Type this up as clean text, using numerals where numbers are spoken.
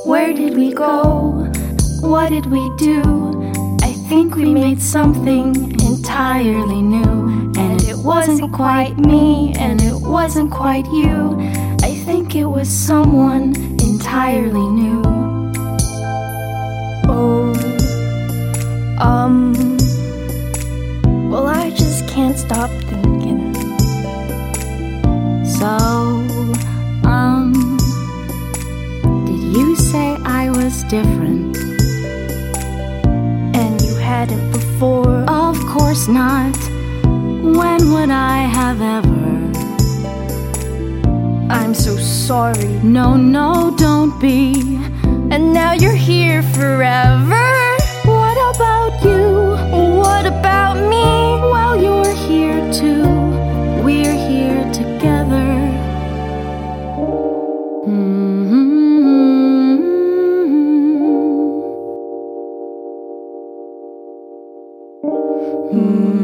Where did we go? What did we do? I think we made something entirely new. And it wasn't quite me, and it wasn't quite you. I think it was someone entirely new. Oh, well, I just can't stop thinking. So, did you say I was different? And you hadn't before? Of course not. When would I have ever? I'm so sorry. No, no, don't be. And now you're here forever. What about you? What about me? Well, you're here too. We're here together. Mm-hmm.